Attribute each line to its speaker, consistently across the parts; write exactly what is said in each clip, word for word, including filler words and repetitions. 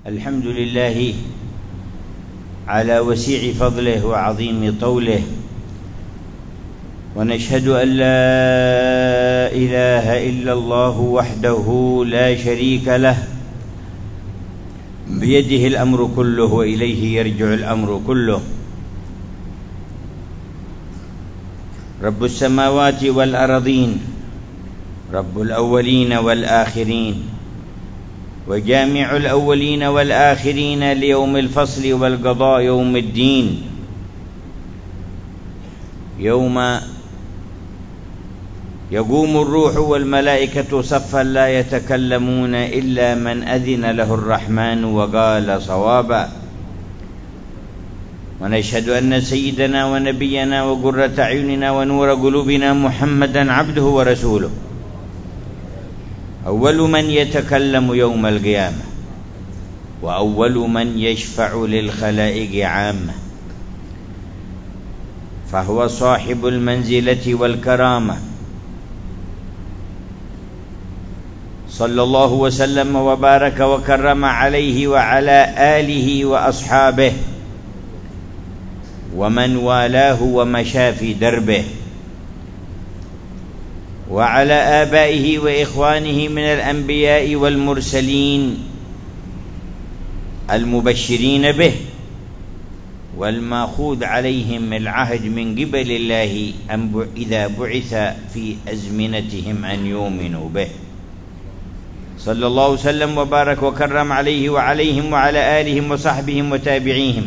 Speaker 1: الحمد لله على وسيع فضله وعظيم طوله، ونشهد أن لا إله إلا الله وحده لا شريك له، بيده الأمر كله وإليه يرجع الأمر كله. رب السماوات والأرضين، رب الأولين والآخرين، وجامع الأولين والآخرين ليوم الفصل والقضاء، يوم الدين، يوم يقوم الروح والملائكة صفا لا يتكلمون إلا من أذن له الرحمن وقال صوابا. ونشهد أن سيدنا ونبينا وقرة أعيننا ونور قلوبنا محمدا عبده ورسوله، أول من يتكلم يوم القيامة، وأول من يشفع للخلائق عامة، فهو صاحب المنزلة والكرامة، صلى الله وسلم وبارك وكرم عليه وعلى آله وأصحابه ومن والاه ومشى في دربه، وعلى آبائه وإخوانه من الأنبياء والمرسلين المبشرين به والماخوذ عليهم العهد من قبل الله إذا بعث في أزمنتهم أن يؤمنوا به، صلى الله وسلم وبارك وكرم عليه وعليهم وعلى آلهم وصحبهم وتابعيهم،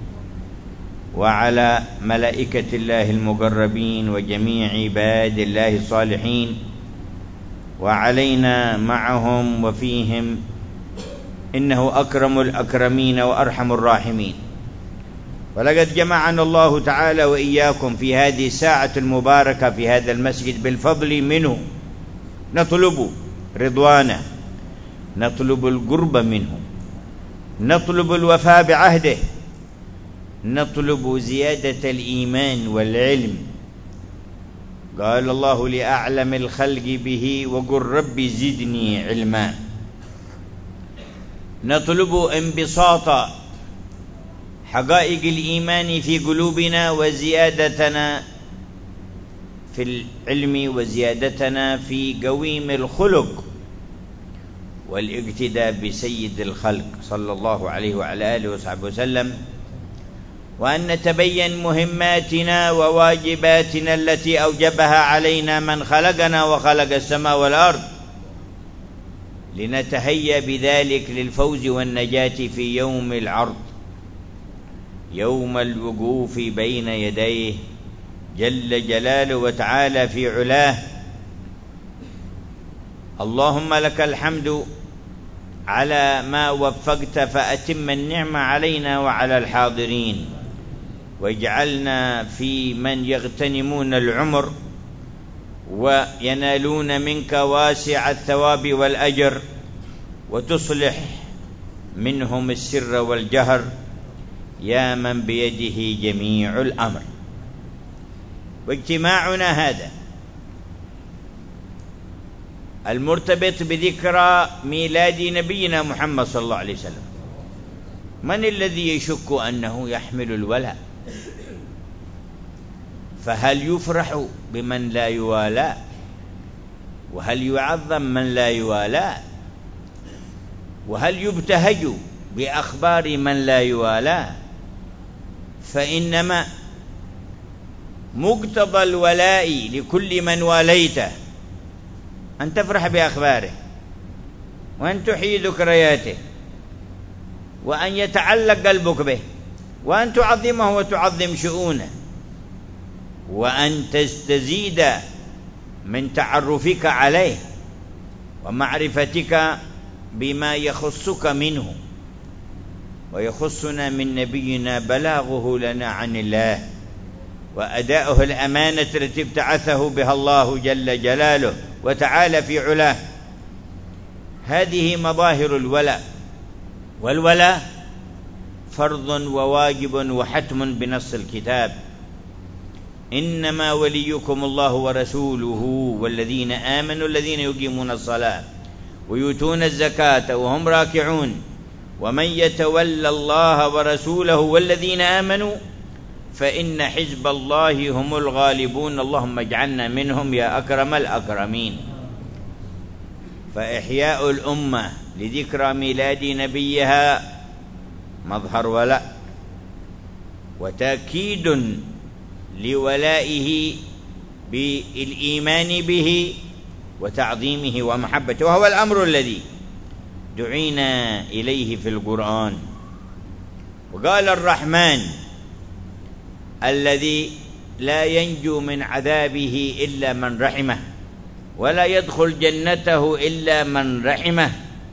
Speaker 1: وعلى ملائكة الله المقربين وجميع عباد الله الصالحين، وعلينا معهم وفيهم، إنه أكرم الأكرمين وأرحم الراحمين. ولقد جمعنا الله تعالى وإياكم في هذه الساعة المباركة في هذا المسجد بالفضل منه، نطلب رضوانه، نطلب القرب منه، نطلب الوفاء بعهده، نطلب زيادة الإيمان والعلم. قال الله لأعلم الخلق به وقل رب زدني علما. نطلب انبساط حقائق الإيمان في قلوبنا، وزيادتنا في العلم، وزيادتنا في قويم الخلق، والاقتداء بسيد الخلق صلى الله عليه وعلى آله وصحبه وسلم، وأن نتبين مهماتنا وواجباتنا التي أوجبها علينا من خلقنا وخلق السماء والأرض، لنتهيأ بذلك للفوز والنجاة في يوم العرض، يوم الوقوف بين يديه جل جلاله وتعالى في علاه. اللهم لك الحمد على ما وفقت، فأتم النعمة علينا وعلى الحاضرين، واجعلنا في من يغتنمون العمر وينالون منك واسع الثواب والأجر، وتصلح منهم السر والجهر، يا من بيده جميع الأمر. واجتماعنا هذا المرتبط بذكرى ميلاد نبينا محمد صلى الله عليه وسلم، من الذي يشك أنه يحمل الولاء؟ فهل يفرح بمن لا يوالى؟ وهل يعظم من لا يوالى؟ وهل يبتهج بأخبار من لا يوالى؟ فإنما مقتضى الولاء لكل من واليته أن تفرح بأخباره، وأن تحيي ذكرياته، وأن يتعلق قلبك به، وأن تعظمه وتعظم شؤونه، وأن تستزيد من تعرفك عليه ومعرفتك بما يخصك منه. ويخصنا من نبينا بلاغه لنا عن الله، وأداؤه الأمانة التي ابتعثه بها الله جل جلاله وتعالى في علاه. هذه مظاهر الولاء، والولاء فرض وواجب وحتم بنص الكتاب. إنما وليكم الله ورسوله والذين آمنوا الذين يقيمون الصلاة ويؤتون الزكاة وهم راكعون ومن يتولى الله ورسوله والذين آمنوا فإن حزب الله هم الغالبون اللهم اجعلنا منهم يا أكرم الأكرمين. فإحياء الأمة لذكرى ميلاد نبيها مظهر ولاء وتأكيد لولائه بالإيمان به وتعظيمه ومحبته، وهو الأمر الذي دعينا إليه في القرآن. وقال الرحمن الذي لا ينجو من عذابه إلا من رحمه ولا يدخل جنته إلا من رحمه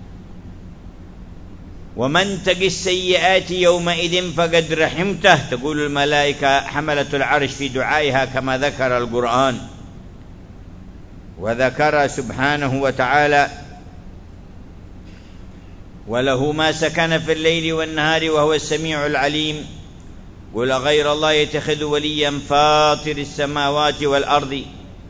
Speaker 1: ومن تق السيئات يومئذ فقد رحمته، تقول الملائكة حملة العرش في دعائها كما ذكر القرآن. وذكر سبحانه وتعالى وله ما سكن في الليل والنهار وهو السميع العليم. قل غير الله يتخذ وليا فاطر السماوات والأرض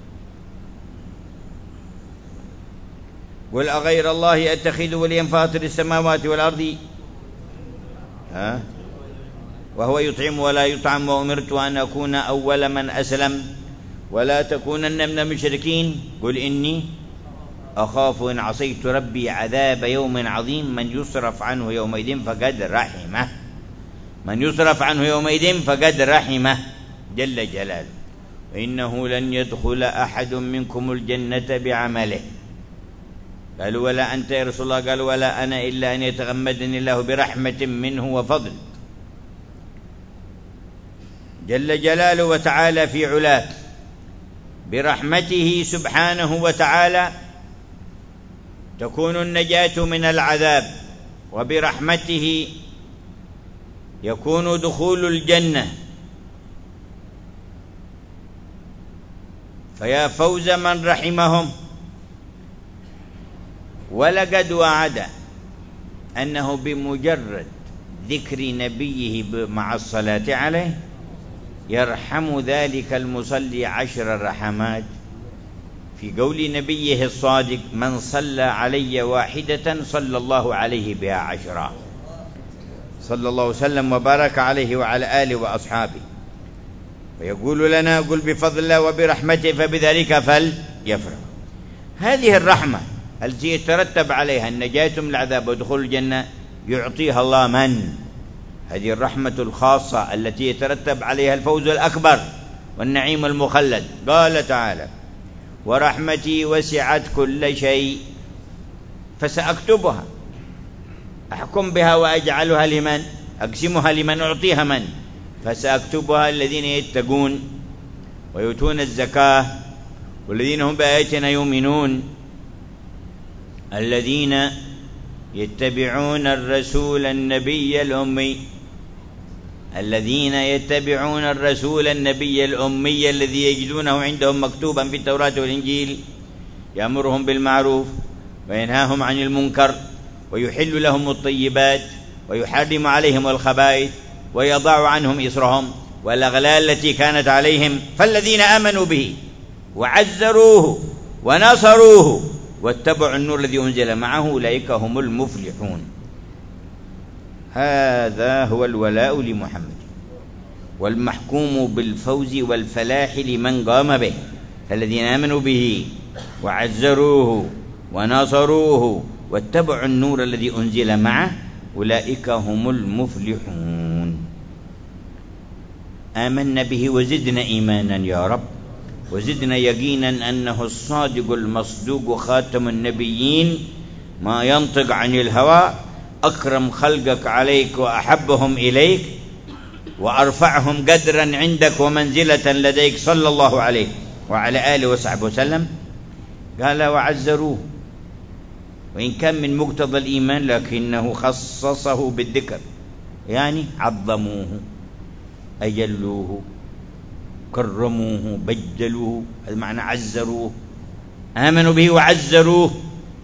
Speaker 1: قل أغير الله يتخذ وليا فاطر السماوات والأرض ها وهو يطعم ولا يطعم وأمرت أن أكون أول من أسلم ولا تكونن من المشركين قل إني أخاف إن عصيت ربي عذاب يوم عظيم من يصرف عنه يومئذ فقد رحمه من يصرف عنه يومئذ فقد رحمه جل جلاله. إنه لن يدخل أحد منكم الجنة بعمله قالوا ولا أنت يا رسول الله قال ولا أنا إلا أن يتغمدني الله برحمة منه وفضل جل جلاله وتعالى في علاه. برحمته سبحانه وتعالى تكون النجاة من العذاب وبرحمته يكون دخول الجنة. فيا فوز من رحمهم. ولقد وعد أنه بمجرد ذكر نبيه مع الصلاة عليه يرحم ذلك المصلي عشر رحمات، في قول نبيه الصادق من صلى علي واحدة صلى الله عليه بها عشرا صلى الله وسلم وبارك عليه وعلى آله وأصحابه. ويقول لنا قل بفضل الله وبرحمته فبذلك فليفرح. هذه الرحمة التي يترتب عليها النجاة من العذاب ودخول الجنة يعطيها الله من؟ هذه الرحمة الخاصة التي يترتب عليها الفوز الأكبر والنعيم المخلد. قال تعالى ورحمتي وسعت كل شيء فسأكتبها أحكم بها وأجعلها لمن؟ أقسمها لمن أعطيها من؟ فسأكتبها الذين يتقون ويؤتون الزكاة والذين هم بآياتنا يؤمنون الذين يتبعون الرسول النبي الأمي الذين يتبعون الرسول النبي الأمي الذي يجدونه عندهم مكتوبا في التوراة والإنجيل يأمرهم بالمعروف وينهاهم عن المنكر ويحل لهم الطيبات ويحرم عليهم الخبائث ويضع عنهم إصرهم والأغلال التي كانت عليهم. فالذين آمنوا به وعزروه ونصروه واتبعوا النور الذي أنزل معه أولئك هم المفلحون. هذا هو الولاء لمحمد والمحكوم بالفوز والفلاح لمن قام به. فالذين آمنوا به وعزروه ونصروه واتبعوا النور الذي أنزل معه أولئك هم المفلحون. آمنا به وزدنا إيمانا يا رب وزدنا يقينا أنه الصادق المصدوق خاتم النبيين ما ينطق عن الهوى أكرم خلقك عليك وأحبهم إليك وأرفعهم قدرا عندك ومنزلة لديك صلى الله عليه وعلى آله وصحبه وسلم. قال وعزروه وإن كان من مقتضى الإيمان لكنه خصصه بالذكر يعني عظموه أجلوه كرموه بجلوه. هذا معنى عزروه. آمنوا به وعزروه.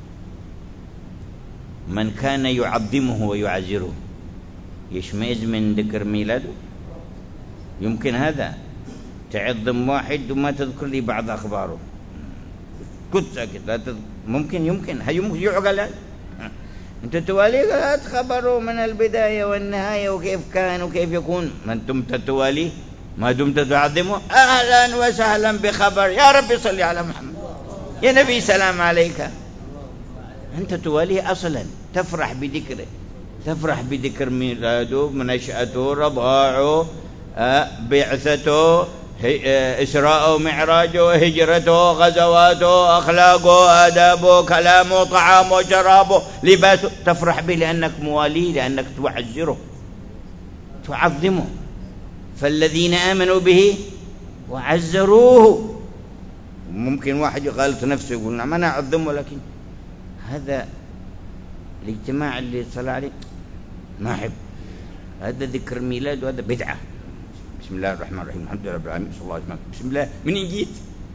Speaker 1: من كان يعظمه ويعزره يشمئز من ذكر ميلاده؟ يمكن هذا تعظم واحد وما تذكر لي بعض أخباره كنت ساكت لا تذكر. ممكن يمكن هل يمكن يعقل هذا؟ أنت تواليه؟ قال خبروا من البداية والنهاية وكيف كان وكيف يكون. ما أنتم تتواليه ما دمت تعظمه. أهلا وسهلا بخبر، يا رب صل على محمد، يا نبي سلام عليك. أنت تواليه أصلا، تفرح بذكره، تفرح بذكر ميلاده، منشأته، رضاعه، بعثته، إسراءه ومعراجه، هجرته، غزواته، أخلاقه، آدابه، كلامه، طعامه، شرابه، لباسه، تفرح به لأنك مواليه، لأنك تعزره تعظمه. فالذين آمنوا به وعزروه. ممكن واحد يغالط نفسه يقول نعم أنا أعظمه، لكن هذا الاجتماع اللي صلى عليه ما أحب، هذا ذكر ميلاد وهذا بدعة. بسم الله الرحمن الرحيم، الحمد لله رب العالمين، صلى الله عليه وسلم، بسم الله. منين جيت؟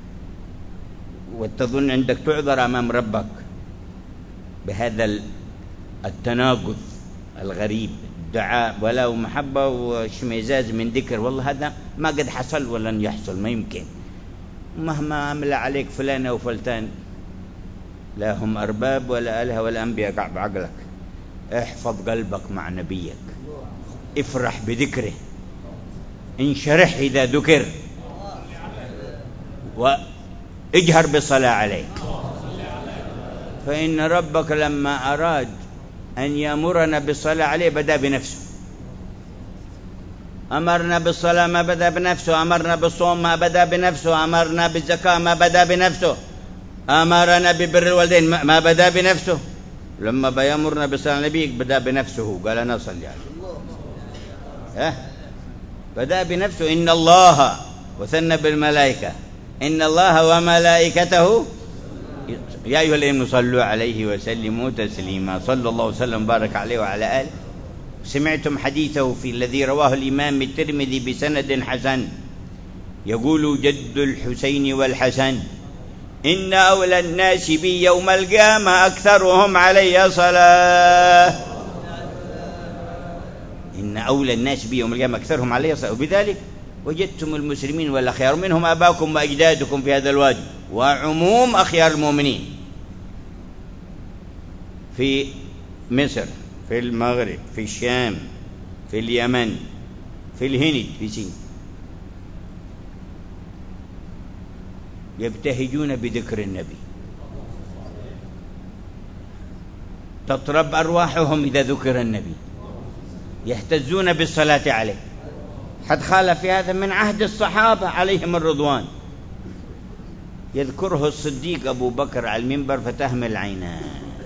Speaker 1: وتظن عندك تعذر أمام ربك بهذا التناقض الغريب، دعاء ولا محبة وشميزاز من ذكر. والله هذا ما قد حصل ولن يحصل، ما يمكن. مهما أملى عليك فلان أو فلتان، لا هم أرباب ولا آلهة ولا أنبياء بعقلك. احفظ قلبك مع نبيك، افرح بذكره، انشرح إذا ذكر، واجهر بالصلاة عليه. فإن ربك لما أراد أن يأمرنا بالصلاة عليه بدأ بنفسه. أمرنا بالصلاة ما بدأ بنفسه، أمرنا بالصوم ما بدأ بنفسه، أمرنا بالزكاة ما بدأ بنفسه، أمرنا ببر الوالدين ما بدأ بنفسه. لما بيأمرنا بالصلاة على النبي بدأ بنفسه، قال أنا أصلي عليه. أه؟ بدأ بنفسه. إن الله، وثنى بالملائكة، إن الله وملائكته يا أيها الذين صلوا عليه وسلموا تسليما. صلى الله وسلم بارك عليه وعلى آله. سمعتم حديثه في الذي رواه الإمام الترمذي بسند حسن، يقول جد الحسين والحسن: إن أولى الناس بي يوم القيامة أكثرهم علي صلاة. إن أولى الناس بي يوم القيامة أكثرهم علي صلاة، وبذلك وجدتم المسلمين والأخيار منهم آباكم وأجدادكم في هذا الوادي، وعموم أخيار المؤمنين في مصر، في المغرب، في الشام، في اليمن، في الهند، في سين، يبتهجون بذكر النبي، تطرب أرواحهم إذا ذكر النبي، يهتزون بالصلاة عليه. حد خالف في هذا من عهد الصحابة عليهم الرضوان. يذكره الصديق أبو بكر على المنبر فتهمل عيناه،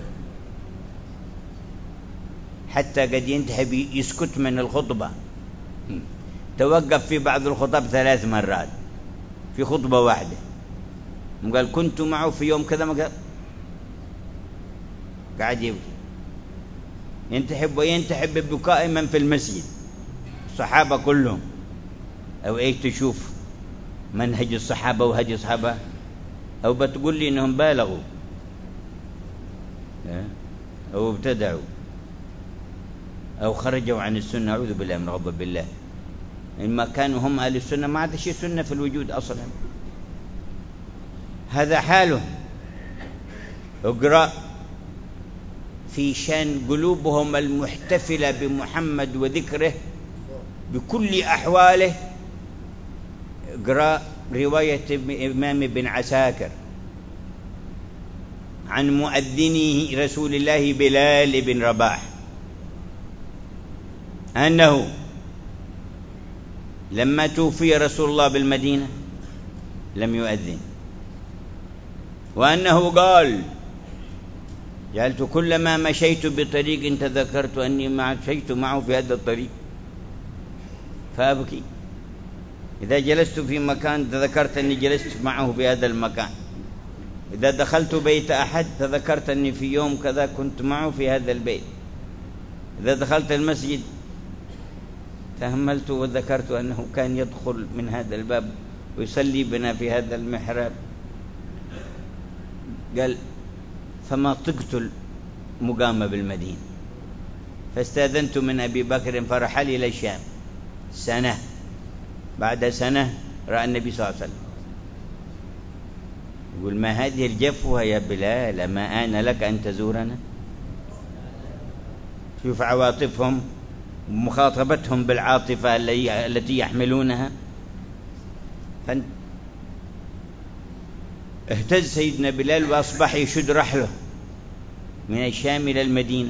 Speaker 1: حتى قد ينتهي يسكت من الخطبة. توقف في بعض الخطب ثلاث مرات في خطبة واحدة، قال كنت معه في يوم كذا ما كذا، قاعد يبكي، ينتحب وينتحب ببكاء من في المسجد، الصحابة كلهم. أو إيه تشوف منهج الصحابة وهدي الصحابة، أو بتقول لي إنهم بالغوا أو ابتدعوا أو خرجوا عن السنة؟ أعوذ بالله من غضب الله. إن ما كانوا هم أهل السنة ما عاد شيء سنة في الوجود أصلا. هذا حاله. اقرأ في شان قلوبهم المحتفلة بمحمد وذكره بكل أحواله. اقرأ رواية إمام ابن عساكر عن مؤذنه رسول الله بلال بن رباح أنه لما توفي رسول الله بالمدينة لم يؤذن، وأنه قال: جعلت كلما مشيت بطريق تذكرت أني مشيت معه في هذا الطريق فأبكي، إذا جلست في مكان تذكرت أني جلست معه في هذا المكان، إذا دخلت بيت أحد تذكرت أني في يوم كذا كنت معه في هذا البيت، إذا دخلت المسجد تأملت وذكرت أنه كان يدخل من هذا الباب ويصلي بنا في هذا المحراب. قال: فما طقت المقامة بالمدينة، فاستأذنت من أبي بكر فرحل إلى الشام سنة. بعد سنة رأى النبي صلى الله عليه وسلم، يقول: ما هذه الجفوة يا بلال، ما آن لك أن تزورنا؟ شوف عواطفهم ومخاطبتهم بالعاطفة التي يحملونها. اهتز سيدنا بلال وأصبح يشد رحله من الشام إلى المدينة.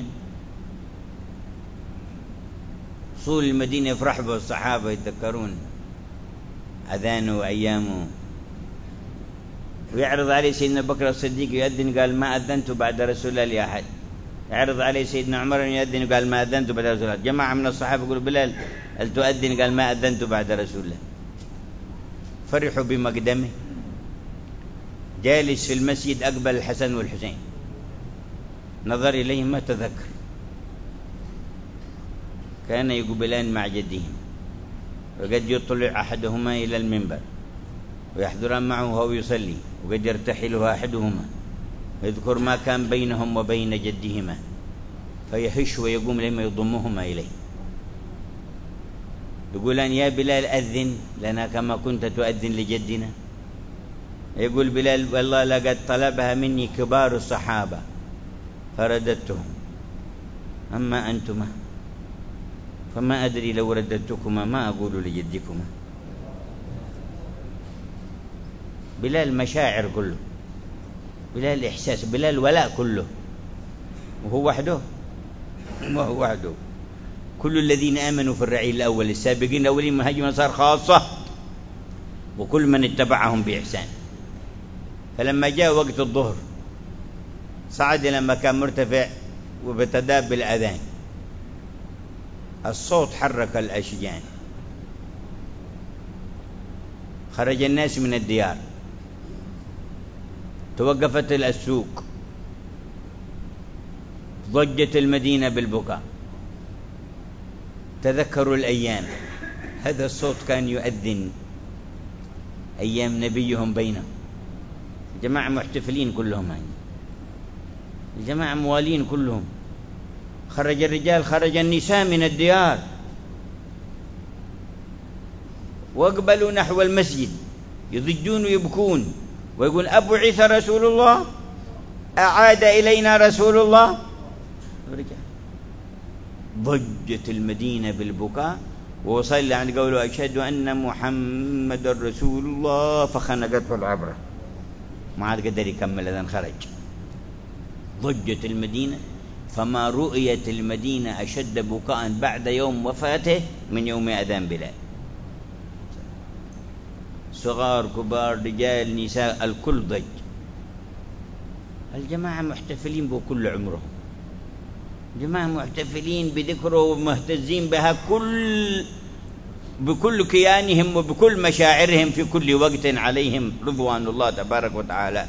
Speaker 1: وصول المدينة يفرح به الصحابة، يتذكرون أذانه وأيامه. ويعرض عليه سيدنا بكر الصديق يؤذن، قال ما أذنت بعد رسول الله لأحد. يعرض عليه سيدنا عمر يؤذن، قال ما أذنت بعد رسول الله. جماعة من الصحابة يقولوا بلال هل تؤذن؟ قال ما أذنت بعد رسول الله. فرحوا بمقدمه. جالس في المسجد أقبل الحسن والحسين، نظر إليهم ما تذكر، كان يقبلان مع جدهم، وقد يطلع أحدهما إلى المنبر ويحضران معه وهو يصلي، وقد يرتحل أحدهما يذكر ما كان بينهم وبين جدهما فيهش ويقوم لما يضمهما إليه. يقولان يا بلال أذن لنا كما كنت تؤذن لجدنا. يقول بلال والله لقد طلبها مني كبار الصحابة فرددتهم، أما أنتما فما أدري لو رددتكما ما أقول لجدكما. بلال مشاعر كله، بلال إحساس، بلال ولاء كله، وهو وحده وهو وحده. كل الذين آمنوا في الرعيل الأول السابقين الأولين من هاجم الأنصار خاصة، وكل من اتبعهم بإحسان. فلما جاء وقت الظهر صعد إلى مكان مرتفع وبتداب بالأذان، الصوت حرك الأشجان، خرج الناس من الديار، توقفت السوق، ضجت المدينة بالبكاء، تذكروا الأيام. هذا الصوت كان يؤذن أيام نبيهم بينهم. الجماعة محتفلين كلهم، يعني الجماعة موالين كلهم. خرج الرجال، خرج النساء من الديار، واقبلوا نحو المسجد يضجون ويبكون ويقول أبعث رسول الله؟ أعاد إلينا رسول الله؟ ورجع. ضجت المدينة بالبكاء، ووصل عند قوله أشهد أن محمد رسول الله، فخنقته العبرة، ما عاد قدر يكمل إذن خرج. ضجت المدينة، فما رؤيت المدينة أشد بكاء بعد يوم وفاته من يوم أذان بلال. صغار كبار رجال نساء الكل ضج. الجماعة محتفلين بكل عمرهم، جماعة محتفلين بذكره ومهتزين بها كل بكل كيانهم وبكل مشاعرهم في كل وقت عليهم رضوان الله تبارك وتعالى.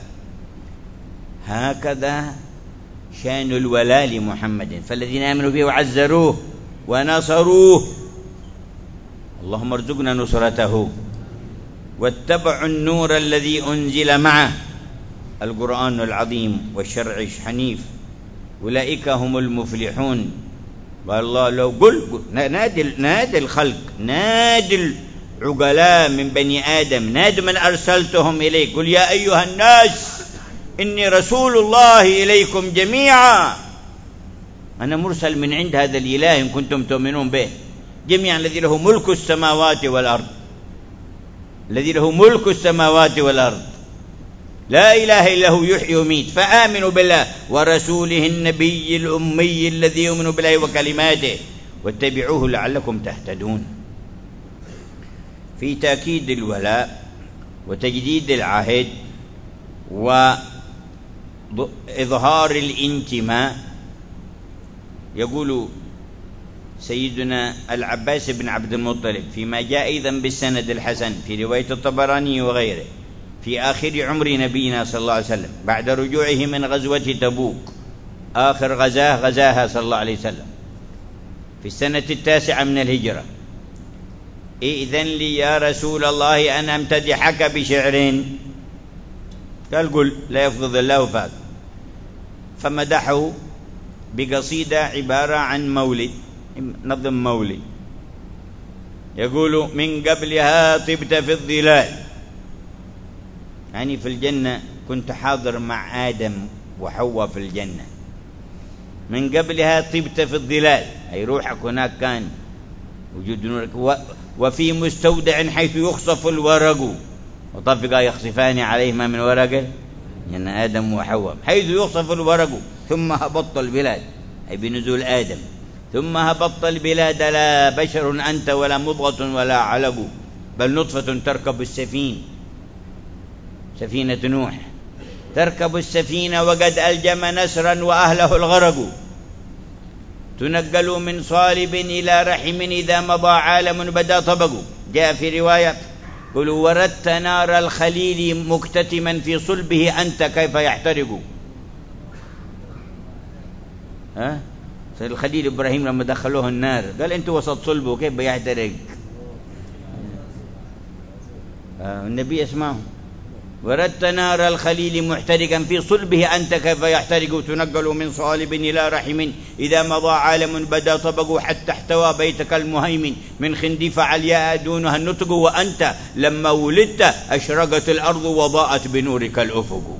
Speaker 1: هكذا شان الولاء لمحمد. فالذين آمنوا به وعزروه ونصروه اللهم ارزقنا نصرته، واتبعوا النور الذي أنزل معه القرآن العظيم والشرع الحنيف، أولئك هم المفلحون. والله لو قل نادي نادي الخلق، نادي العقلاء من بني آدم، نادي من أرسلتهم إليك، قل يا أيها الناس إني رسول الله إليكم جميعا. أنا مرسل من عند هذا الإله إن كنتم تؤمنون به جميعا، الذي له ملك السماوات والأرض، الذي له ملك السماوات والأرض، لا إله إلا هو يحيي ويميت. فآمنوا بالله ورسوله النبي الأمي الذي يؤمن بالله وكلماته واتبعوه لعلكم تهتدون. في تأكيد الولاء وتجديد العهد وإظهار الانتماء، يقول سيدنا العباس بن عبد المطلب فيما جاء أيضا بالسند الحسن في رواية الطبراني وغيره في آخر عمر نبينا صلى الله عليه وسلم بعد رجوعه من غزوة تبوك، آخر غزاه غزاها صلى الله عليه وسلم في السنة التاسعة من الهجرة: إذن لي يا رسول الله أن أمتدحك بشعر. قال قل لا يفضل الله فاك. فمدحه بقصيدة عبارة عن مولد، نظم مولد، يقول من قبلها طبت في الظلال، يعني في الجنة كنت حاضر مع آدم وحواء في الجنة، من قبلها طبت في الظلال، أي روحك هناك كان وجود نورك. وفي مستودع حيث يخصف الورق، وطفقا يخصفان عليهما من ورقه إن آدم وحواء، حيث يخصف الورق ثم هبطت البلاد، أي بنزول آدم. ثم هبطت البلاد لا بشر أنت ولا مضغة ولا علق، بل نطفة تركب السفينة، سفينة نوح تركب السفينة وقد ألجم نسرا وأهله الغرق، تنقل من صالب إلى رحم إذا مضى عالم بدا طبق. جاء في رواية قلوا وردت نار الخليل مكتتما في صلبه أنت كيف يحترق. ها سيد الخليل إبراهيم لما دخلوه النار قال أنت وسط صلبه كيف بيحترق؟ النبي اسمعه وردت نار الخليل محترقا في صلبه أنت كيف يحترق، تنقل من صالب إلى رحم إذا مضى عالم بدا طبق، حتى احتوى بيتك المهيمن من خندف علياء دونها النطق، وأنت لما ولدت أشرقت الأرض وضاءت بنورك الأفق.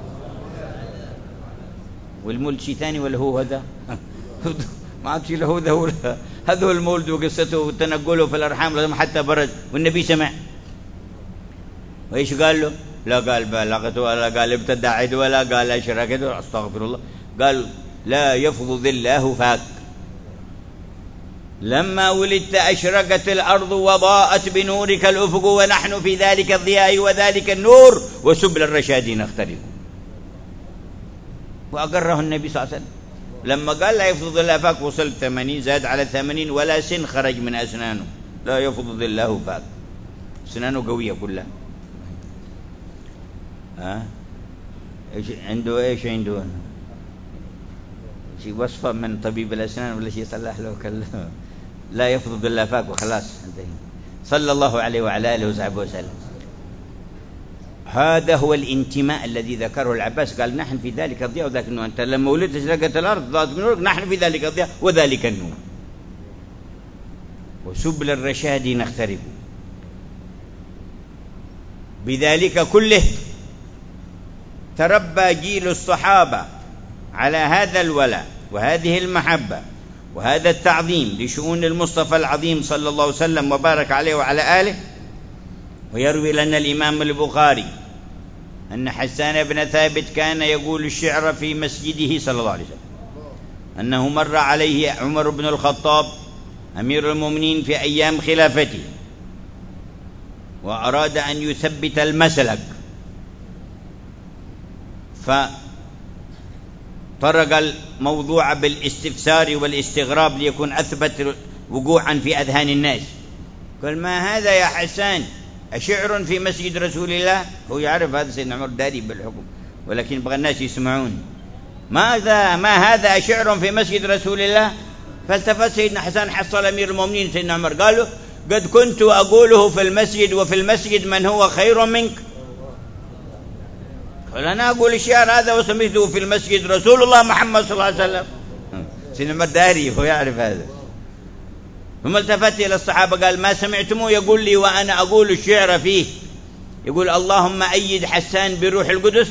Speaker 1: والمولد شيء ثاني ولا هو هذا؟ ما عاد شيء له هذا، هذا هو المولد وقصته وتنقله في الأرحام لما حتى برد. والنبي سمع وإيش قال له؟ لا قال بلغت ولا قال ابتدعت ولا قال أشركت، أستغفر الله. قال لا يفض الله فاك، لما ولدت أشرقت الأرض وضاءت بنورك الأفق، ونحن في ذلك الضياء وذلك النور وسبل الرشاد نخترق. وأقره النبي صلى الله عليه وسلم لما قال لا يفض الله فاك، وصل ثمانين زاد على ثمانين ولا سن خرج من أسنانه. لا يفض الله فاك، أسنانه قوية كلها. ها ايش عنده؟ ايش عنده؟ شيء وصفه من طبيب الاسنان ولا شيء صلح له كله. لا يفضل الا فاك وخلاص انتهي. صلى الله عليه وعلى اله وصحبه وسلم. هذا هو الانتماء الذي ذكره العباس، قال نحن في ذلك الضياء وذاك النور. انت لما ولدت اشرقت الارض ضاءت بنورك، نحن في ذلك الضياء وذلك النور وسبل الرشاد نخترق. بذلك كله تربى جيل الصحابة على هذا الولاء وهذه المحبة وهذا التعظيم لشؤون المصطفى العظيم صلى الله عليه وسلم وبارك عليه وعلى آله. ويروي لنا الإمام البخاري أن حسان بن ثابت كان يقول الشعر في مسجده صلى الله عليه وسلم، أنه مر عليه عمر بن الخطاب أمير المؤمنين في أيام خلافته وأراد أن يثبت المسلك، فطرق الموضوع بالاستفسار والاستغراب ليكون أثبت وقوعا في أذهان الناس. قال ما هذا يا حسان؟ أشعر في مسجد رسول الله؟ هو يعرف هذا سيدنا عمر داري بالحكم، ولكن بغى الناس يسمعون. ماذا ما هذا أشعر في مسجد رسول الله؟ فالتفت سيدنا حسان حصل أمير المؤمنين سيدنا عمر قالوا قد كنت أقوله في المسجد وفي المسجد من هو خير منك. قال أنا أقول الشعر هذا وسمعته في المسجد رسول الله محمد صلى الله عليه وسلم. سيدنا عمر داري هو يعرف هذا. ثم التفت إلى الصحابة قال ما سمعتموه يقول لي وأنا أقول الشعر فيه، يقول اللهم أيد حسان بروح القدس،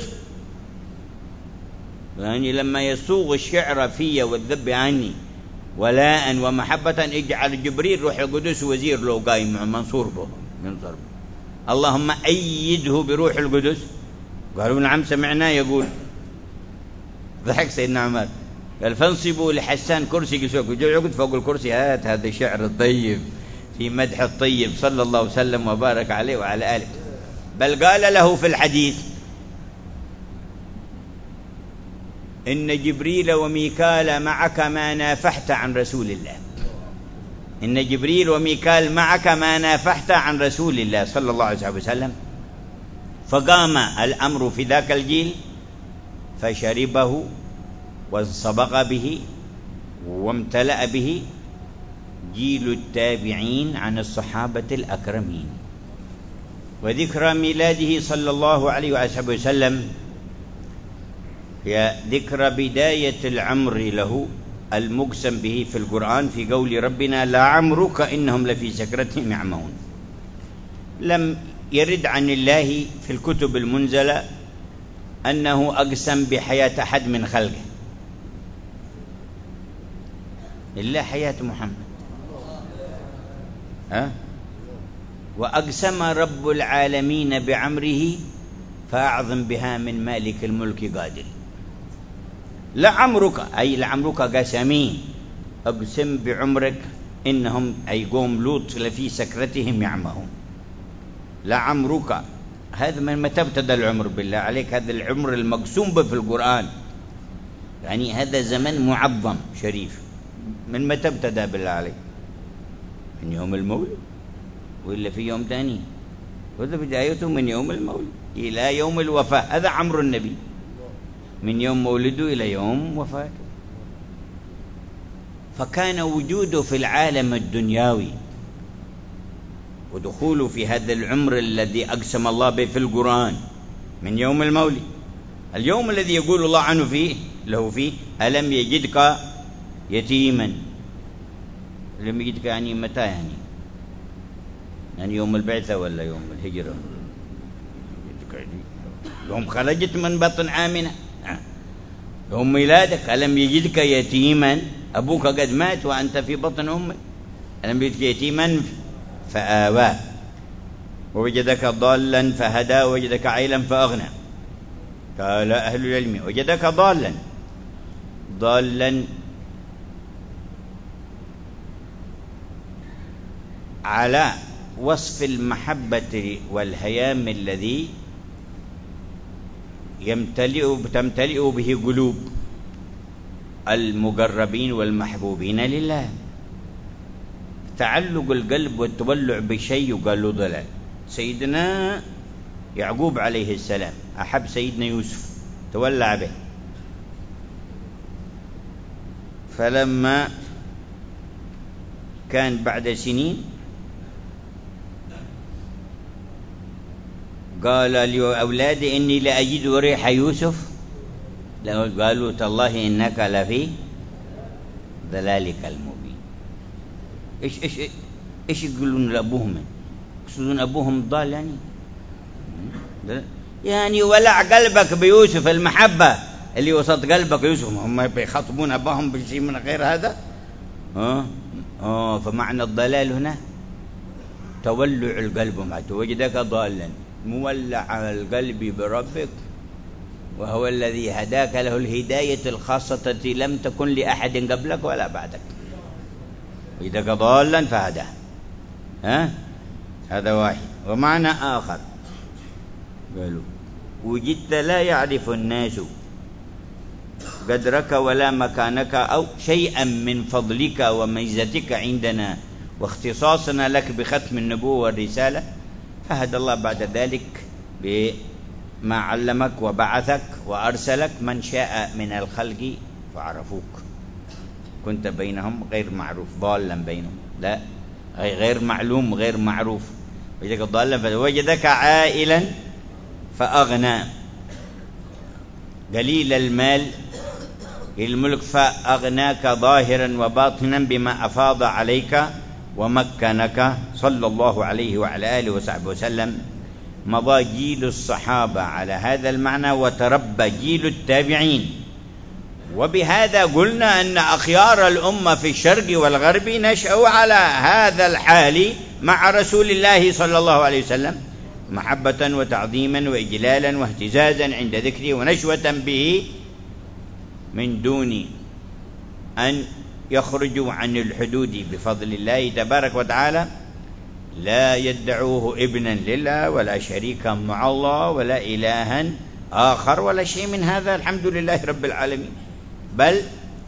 Speaker 1: يعني لما يسوغ الشعر في والذب عني ولاء ومحبة اجعل جبريل روح القدس وزير له قايم منصور به منصور به. اللهم أيده بروح القدس. قالوا نعم سمعناه يقول. ضحك سيدنا عمر قال فانصبوا لحسان كرسي قسوك وجعقد فوق الكرسي، هات هذا الشعر الطيب في مدح الطيب صلى الله وسلم وبارك عليه وعلى آله. بل قال له في الحديث إن جبريل وميكال معك ما نافحت عن رسول الله، إن جبريل وميكال معك ما نافحت عن رسول الله صلى الله عليه وسلم. فقام الأمر في ذاك الجيل فشربه وانصبغ به وامتلأ به جيل التابعين عن الصحابة الأكرمين. وذكرى ميلاده صلى الله عليه وسلم هي ذكرى بداية العمر له المقسم به في القرآن في قول ربنا لعمرك إنهم لفي سكرتهم يعمهون. لم يرد عن الله في الكتب المنزلة أنه أقسم بحياة أحد من خلقه، إلا حياة محمد. ها؟ وأقسم رب العالمين بعمره فأعظم بها من مالك الملك قادر. لعمرك أي لعمرك قسمي، أقسم بعمرك إنهم أي قوم لوط لفي سكرتهم يعمهون. لعمرك هذا من متى ابتدى العمر بالله عليك؟ هذا العمر المقسوم به في القرآن، يعني هذا زمن معظم شريف. من متى ابتدى بالله عليك؟ من يوم المولد وإلا في يوم ثاني؟ وهذا بدايته من يوم المولد إلى يوم الوفاة. هذا عمر النبي من يوم مولده إلى يوم وفاته. فكان وجوده في العالم الدنيوي ودخوله في هذا العمر الذي أقسم الله به في القرآن من يوم المولد، اليوم الذي يقول الله عنه فيه له فيه ألم يجدك يتيما. ألم يجدك يعني متى؟ يعني يعني يوم البعثة ولا يوم الهجرة؟ يوم خرجت من بطن آمنة، يوم ميلادك. ألم يجدك يتيما، أبوك قد مات وأنت في بطن أمك. ألم يجدك يتيما فآوى، ووجدك ضالا فهدى، ووجدك عيلا فأغنى. قال أهل العلم وجدك ضالا. ضالا على وصف المحبة والهيام الذي يمتلئ تمتلئ به قلوب المقربين والمحبوبين لله. تعلق القلب والتولع بشيء يقال له ضلال. سيدنا يعقوب عليه السلام أحب سيدنا يوسف، تولع به، فلما كان بعد سنين قال لأولادي إني لأجد ريح يوسف، قالوا تالله إنك لفي ضلالك المبين. إيش إيش إيش يقولون لأبوهم؟ يقصدون أبوهم ضال يعني يعني ولع قلبك بيوسف، المحبة اللي وسط قلبك يوسف. هم بيخاطبون أباهم بشيء من غير هذا. آه آه فمعنى الضلال هنا تولع القلب معه. وجدك ضالا مولع القلب بربك، وهو الذي هداك له الهداية الخاصة التي لم تكن لأحد قبلك ولا بعدك. وجدك ضالا فهداه. ها؟ هذا واحد. ومعنى آخر قالوا وجدت لا يعرف الناس قدرك ولا مكانك أو شيئا من فضلك وميزتك عندنا واختصاصنا لك بختم النبوة والرسالة، فهدى الله بعد ذلك بما علمك وبعثك وأرسلك من شاء من الخلق فعرفوك. كنت بينهم غير معروف، ضالا بينهم، لا غير معلوم غير معروف. وجدك ضالا فوجدك عائلا فأغنى، قليل المال الملك فأغناك ظاهرا وباطنا بما أفاض عليك ومكنك صلى الله عليه وعلى آله وصحبه وسلم. مضى جيل الصحابة على هذا المعنى وتربى جيل التابعين، وبهذا قلنا أن أخيار الأمة في الشرق والغرب نشأوا على هذا الحال مع رسول الله صلى الله عليه وسلم، محبة وتعظيما وإجلالا واهتزازا عند ذكره ونشوة به من دون أن يخرجوا عن الحدود بفضل الله تبارك وتعالى. لا يدعوه ابنا لله ولا شريكا مع الله ولا إلها آخر ولا شيء من هذا، الحمد لله رب العالمين. بل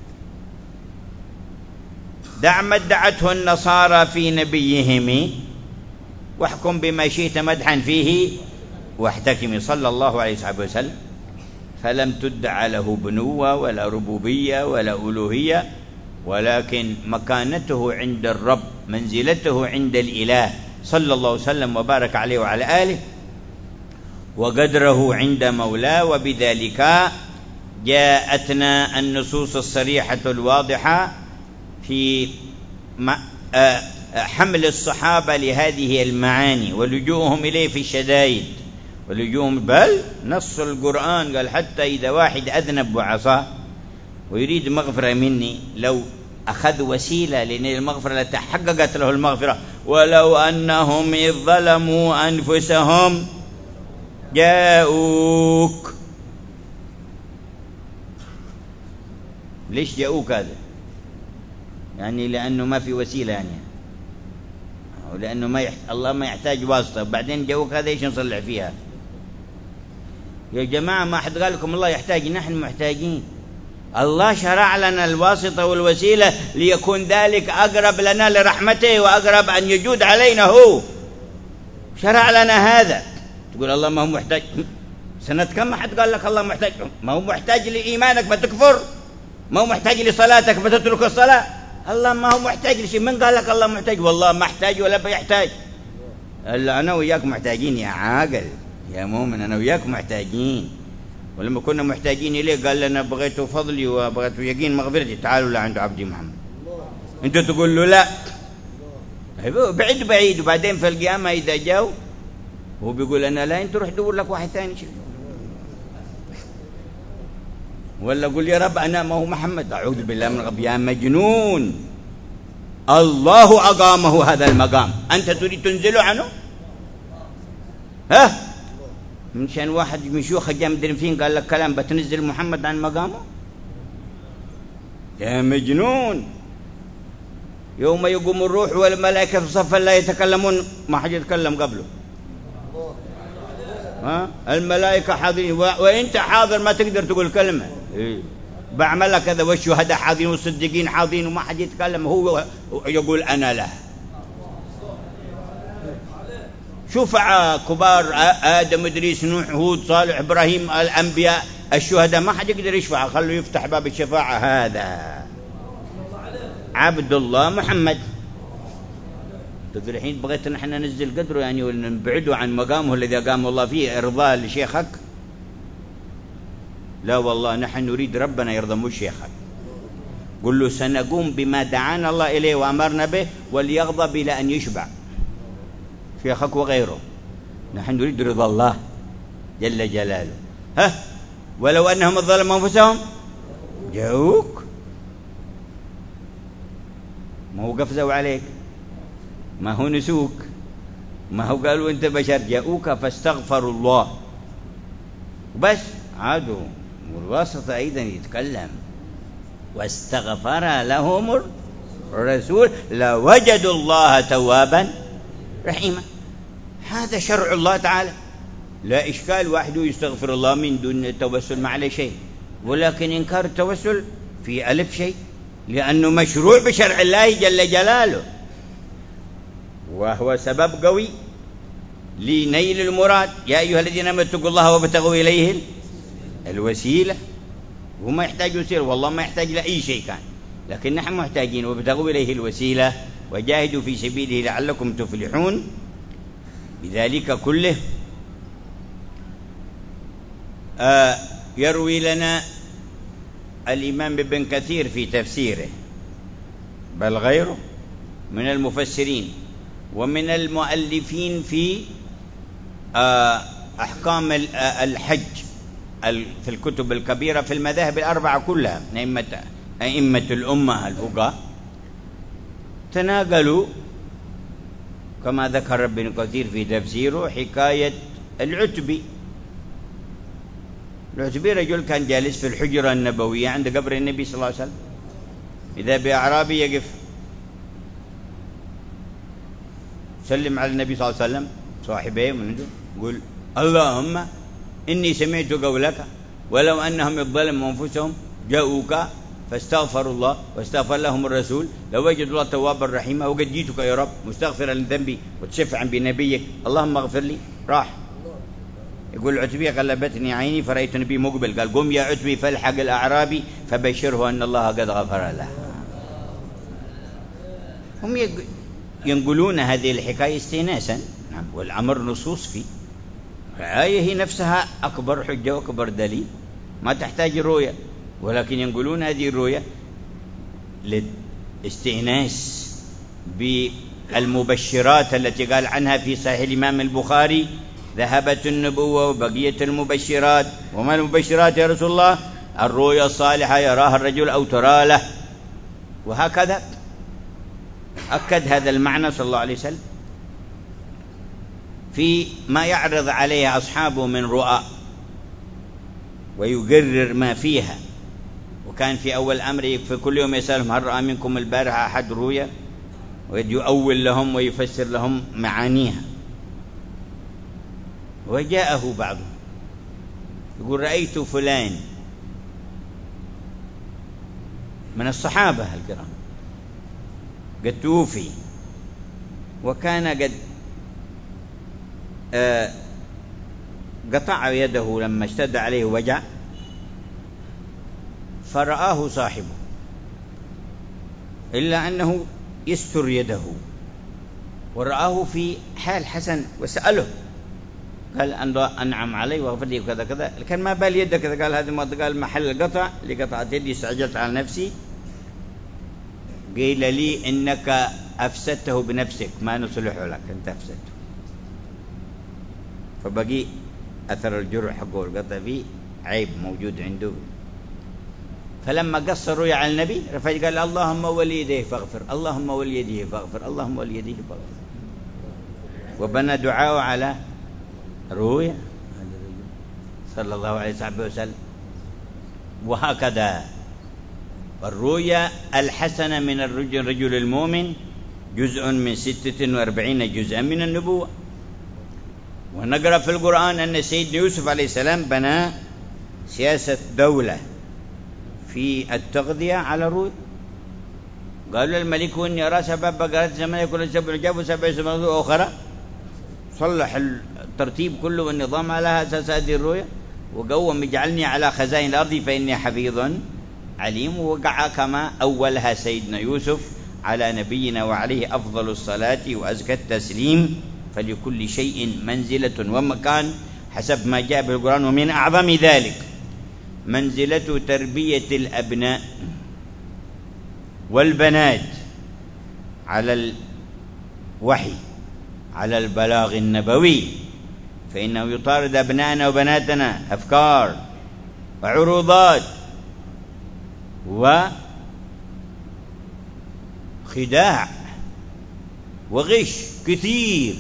Speaker 1: دع ما ادعته النصارى في نبيهم واحكم بما شئت مدحا فيه واحتكم صلى الله عليه وسلم، فلم تدع له بنوة ولا ربوبية ولا ألوهية، ولكن مكانته عند الرب، منزلته عند الإله صلى الله عليه وسلم وبارك عليه وعلى آله، وقدره عند مولاه. وبذلك جاءتنا النصوص الصريحة الواضحة في حمل الصحابة لهذه المعاني ولجوءهم إليه في الشدائد ولجوءهم. بل نص القرآن قال حتى إذا واحد أذنب وعصاه ويريد مغفرة مني، لو أخذ وسيلة لنيل المغفرة التي حققت له المغفرة. ولو أنهم إذ ظلموا أنفسهم جاءوك. ليش جاءوك هذا؟ يعني لأنه ما في وسيلة، يعني ولأنه ما يحت... الله ما يحتاج واسطة. بعدين جاءوك هذا إيش نصلح فيها يا جماعة؟ ما أحد قال لكم الله يحتاج، نحن محتاجين. الله شرع لنا الواسطة والوسيلة ليكون ذلك أقرب لنا لرحمته وأقرب أن يجود علينا. هو شرع لنا هذا. تقول الله ما هو محتاج؟ سنة كم ما حد قال لك الله محتاج؟ ما هو محتاج لإيمانك فتكفر، ما هو محتاج لصلاتك فتترك الصلاة. الله ما هو محتاج لشيء. من قال لك الله محتاج؟ والله ما احتاج ولا بيحتاج. إلا أنا وياك محتاجين يا عاقل يا مؤمن، أنا وياك محتاجين. ولما كنا محتاجين إليه قال لنا بغيت فضلي وبغيت يقين مغفرتي، تعالوا لعند عبدي محمد. أنت تقول له لا، بعيد بعيد. وبعدين في القيامة إذا جاءوا هو بيقول أنا لا، أنت روح دور لك واحد ثاني. ولا قل يا رب أنا ما هو محمد. أعوذ بالله من الغضب. يا مجنون، الله أقامه هذا المقام، أنت تريد تنزله عنه؟ ها؟ من شان واحد من شيوخ جاء مدري فين قال لك كلام بتنزل محمد عن مقامه؟ يا مجنون. يوم يقوم الروح والملائكة في صفا لا يتكلمون، ما حد يتكلم قبله. ها؟ الملائكة حاضرين وانت حاضر ما تقدر تقول كلمة. إيه؟ بعمل كذا والشهداء حاضرين والصديقين حاضرين وما حد يتكلم، هو يقول أنا له. شفعاء كبار آدم إدريس نوح هود صالح إبراهيم الأنبياء الشهداء ما حد يقدر يشفع، خلوا يفتح باب الشفاعة. هذا عبد الله محمد. تقول الحين بغيت نحن ننزل قدره يعني ونبعده عن مقامه الذي قام الله فيه إرضاء لشيخك؟ لا والله نحن نريد ربنا يرضى مش شيخك. قل له سنقوم بما دعانا الله إليه وأمرنا به وليغضب إلى أن يشبع شيخك وغيره. نحن نريد رضا الله جل جلاله. ها؟ ولو أنهم ظلموا أنفسهم جاءوك، ما هو قفزوا عليك، ما هو نسوك، ما هو قالوا أنت بشر. جاءوك فاستغفروا الله وبس عادوا. والواسطة أيضا يتكلم واستغفر لهم الرسول لوجدوا الله توابا رحيما. هذا شرع الله تعالى، لا إشكال. واحد يستغفر الله من دون التوسل ما عليه شيء، ولكن إنكار التوسل في ألف شيء، لأنه مشروع بشرع الله جل جلاله، وهو سبب قوي لنيل المراد. يا أيها الذين آمنوا اتقوا الله وابتغوا إليه الوسيلة. وما يحتاج وسيلة، والله ما يحتاج لأي شيء كان، لكن نحن محتاجين. وابتغوا إليه الوسيلة وجاهدوا في سبيله لعلكم تفلحون. بذلك كله آه يروي لنا الإمام ابن كثير في تفسيره، بل غيره من المفسرين ومن المؤلفين في آه أحكام الحج في الكتب الكبيرة في المذاهب الأربعة كلها، أئمة أئمة الأمة الفقهاء تناقلوا كما ذكر ابن كثير في تفسيره حكاية العتبي. العتبي رجل كان جالس في الحجرة النبوية عند قبر النبي صلى الله عليه وسلم، إذا بأعرابي يقف سلم على النبي صلى الله عليه وسلم صاحبيه من عنده، يقول اللهم إني سمعت قولك ولو أنهم يظلموا أنفسهم جاءوك فاستغفروا الله واستغفر لهم الرسول لوجدوا الله توابا رحيما، وقد جئتك يا رب مستغفرا لذنبي وتشفعا بنبيك اللهم اغفر لي. راح يقول العتبي غلبتني عيني فرأيت النبي مقبل، قال قم يا عتبي فالحق الأعرابي فبشره أن الله قد غفر له. هم ينقلون هذه الحكاية استئناسا، والأمر نصوص فيه. الآية هي نفسها أكبر حجة وأكبر دليل، ما تحتاج رؤية، ولكن ينقلون هذه الرؤية للاستئناس بالمبشرات التي قال عنها في صحيح الإمام البخاري ذهبت النبوة وبقية المبشرات. وما المبشرات يا رسول الله؟ الرؤيا الصالحة يراها الرجل أو ترى له. وهكذا أكد هذا المعنى صلى الله عليه وسلم في ما يعرض عليه أصحابه من رؤى ويقرر ما فيها. وكان في أول أمره في كل يوم يسألهم هل رأى منكم البارحة أحد رؤيا، ويؤول لهم ويفسر لهم معانيها. وجاءه بعضهم يقول رأيت فلان من الصحابة الكرام قد توفي، وكان قد آه قطع يده لما اشتد عليه وجع، فرآه صاحبه إلا أنه يستر يده، ورآه في حال حسن وسأله قال أنعم علي وغفر لي وكذا كذا، كان ما بال يده كذا، قال هذا ما قال محل القطع لقطعة يدي استعجلت على نفسي، قيل لي إنك أفسدته بنفسك ما نصلحه لك، أنت أفسدته. فبقي أثر الجرح حقه والقطع فيه عيب موجود عنده. فلما قص الرؤيا على النبي رفع قال اللهم ولي يديه فاغفر، اللهم ولي يديه فاغفر، اللهم ولي يديه فاغفر، وبنى دعاءه على رؤيا صلى الله عليه وسلم. وهكذا الرؤيا الحسنة من الرجل رجل المؤمن جزء من ستة وأربعين جزءا من النبوة. ونقرأ في القرآن أن سيدنا يوسف عليه السلام بنى سياسة دولة في التغذية على الرؤيا. قالوا الملك إني أرى سبع بقرات زمن كل سبع عجاب وسبع سماوات أخرى، صلح الترتيب كله والنظام على أساس هذه الرؤيا، وقوم اجعلني على خزائن الأرض فإني حفيظ عليم. ووقع كما أولها سيدنا يوسف على نبينا وعليه أفضل الصلاة وأزكى التسليم. فلكل شيء منزلة ومكان حسب ما جاء بالقرآن، ومن أعظم ذلك منزلة تربية الأبناء والبنات على الوحي، على البلاغ النبوي، فإنه يطارد أبنائنا وبناتنا أفكار وعروضات وخداع وغش كثير،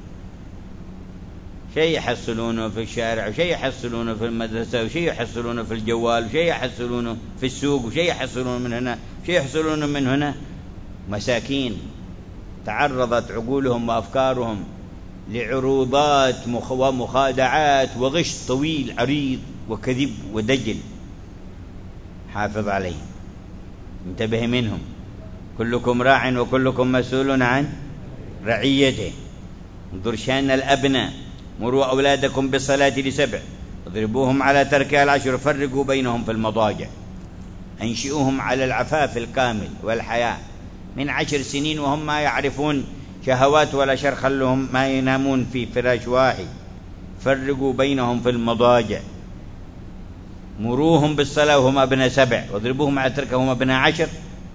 Speaker 1: شيء يحصلونه في الشارع، وشيء يحصلونه في المدرسة، وشيء يحصلونه في الجوال، وشيء يحصلونه في السوق، وشيء يحصلونه من هنا، وشيء يحصلونه من هنا. مساكين تعرضت عقولهم وأفكارهم لعروضات ومخادعات وغش طويل عريض وكذب ودجل. حافظ عليهم، انتبه منهم، كلكم راع وكلكم مسؤول عن رعيته. انظر شأن الأبناء، مروا أولادكم بالصلاة لسبع اضربوهم على تركها العشر فرقوا بينهم في المضاجع أنشئوهم على العفاف الكامل والحياء من عشر سنين وهم ما يعرفون شهوات ولا شر، خلهم ما ينامون في فراش واحد، فرقوا بينهم في المضاجع. مروهم بالصلاة وهم أبناء سبع واضربوهم على تركها وهم أبناء عشر.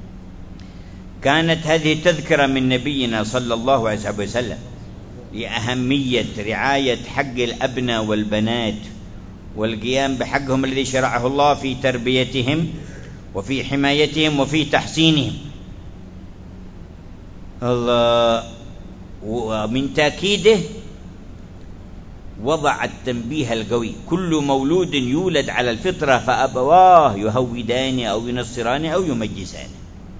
Speaker 1: كانت هذه تذكرة من نبينا صلى الله عليه وسلم لأهمية رعاية حق الأبناء والبنات والقيام بحقهم الذي شرعه الله في تربيتهم وفي حمايتهم وفي تحسينهم. الله ومن تأكيده وضع التنبيه القوي: كل مولود يولد على الفطرة فأبواه يهودان أو ينصران أو يمجسان.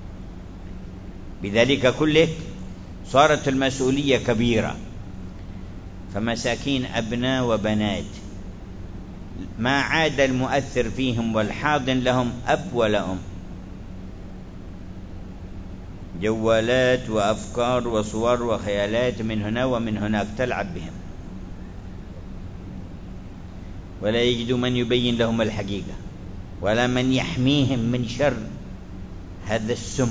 Speaker 1: بذلك كله صارت المسؤولية كبيرة، فمساكين أبناء وبنات ما عاد المؤثر فيهم والحاضن لهم أب ولا أم، جوالات وأفكار وصور وخيالات من هنا ومن هناك تلعب بهم، ولا يجد من يبين لهم الحقيقة ولا من يحميهم من شر هذا السم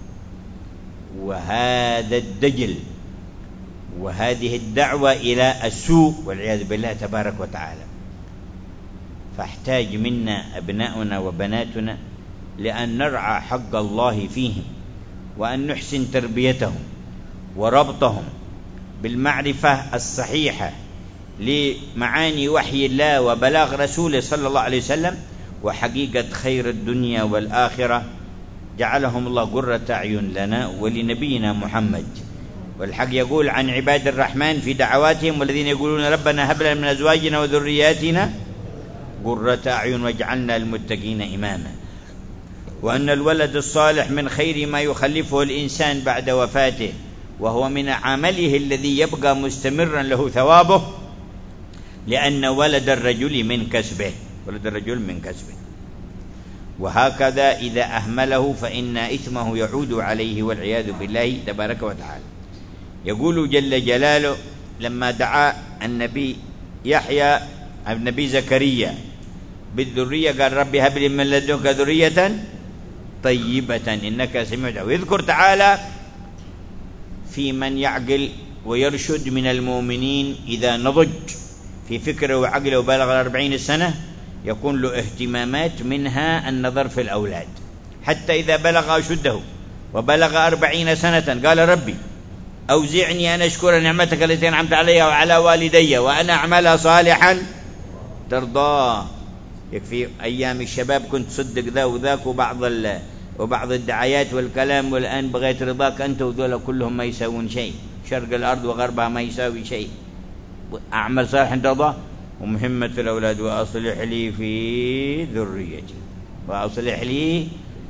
Speaker 1: وهذا الدجل وهذه الدعوة إلى السوء والعياذ بالله تبارك وتعالى. فاحتاج منا أبناؤنا وبناتنا لأن نرعى حق الله فيهم، وأن نحسن تربيتهم وربطهم بالمعرفة الصحيحة لمعاني وحي الله وبلاغ رسوله صلى الله عليه وسلم وحقيقة خير الدنيا والآخرة جعلهم الله قرة أعين لنا ولنبينا محمد. والحق يقول عن عباد الرحمن في دعواتهم: والذين يقولون ربنا هب لنا من أزواجنا وذرياتنا قرة أعين واجعلنا للمتقين إماما. وأن الولد الصالح من خير ما يخلفه الإنسان بعد وفاته، وهو من عمله الذي يبقى مستمرا له ثوابه، لأن ولد الرجل من كسبه، ولد الرجل من كسبه. وهكذا إذا أهمله فإن إثمه يعود عليه والعياذ بالله تبارك وتعالى. يقول جل جلاله لما دعا النبي يحيى النبي زكريا بالذرية قال: ربي هب لي من لدنك ذرية طيبة إنك سميع الدعاء. ويذكر تعالى في من يعقل ويرشد من المؤمنين إذا نضج في فكره وعقله وبلغ الأربعين سنة يكون له اهتمامات، منها النظر في الأولاد، حتى إذا بلغ أشده وبلغ أربعين سنة قال: ربي أوزعني أن أشكر نعمتك التي أنعمت علي وعلى والدي وأنا أعمل صالحا ترضاه. يكفي أيام الشباب كنت تصدق ذا وذاك وبعض وبعض الدعايات والكلام، والآن بغيت رضاك أنت، وذولا كلهم ما يساوون شيء، شرق الأرض وغربها ما يساوي شيء. أعمل صالحا ترضاه. ومهمة الأولاد: وأصلح لي في ذريتي، وأصلح لي،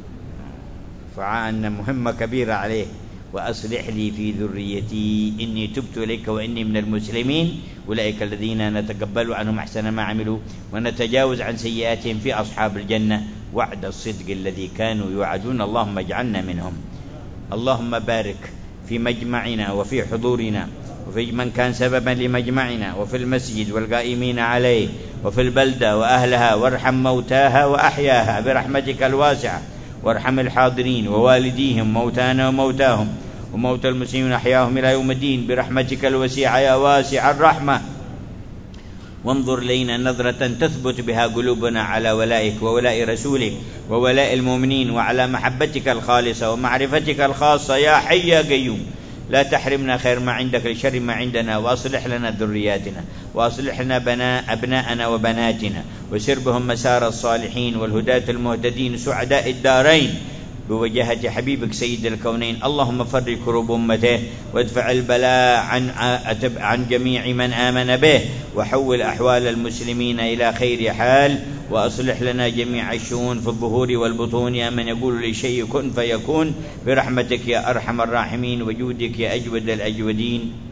Speaker 1: فعأن مهمة كبيرة عليه. وأصلح لي في ذريتي إني تبت إليك وإني من المسلمين. أولئك الذين نتقبل عنهم أحسن ما عملوا ونتجاوز عن سيئاتهم في أصحاب الجنة وعد الصدق الذي كانوا يوعدون. اللهم اجعلنا منهم. اللهم بارك في مجمعنا وفي حضورنا وفي من كان سببا لمجمعنا وفي المسجد والقائمين عليه وفي البلدة وأهلها، وارحم موتاها وأحياها برحمتك الواسعة، وارحم الحاضرين ووالديهم موتانا وموتاهم وموتى المسلمين أحياهم إلى يوم الدين برحمتك الوسيعة يا واسع الرحمة. وانظر إلينا نظرة تثبت بها قلوبنا على ولائك وولاء رسولك وولاء المؤمنين، وعلى محبتك الخالصة ومعرفتك الخاصة يا حي يا قيوم. لا تحرمنا خير ما عندك لشر ما عندنا، وأصلح لنا ذرياتنا، وأصلح لنا بنا أبناءنا وبناتنا، وسر بهم مسار الصالحين والهداة المهتدين سعداء الدارين بوجهة حبيبك سيد الكونين. اللهم فرج كروب أمته، وادفع البلاء عن عن جميع من آمن به، وحول أحوال المسلمين إلى خير حال، وأصلح لنا جميع الشؤون في الظهور والبطون يا من يقول للشيء كن فيكون، برحمتك يا أرحم الراحمين وجودك يا أجود الأجودين.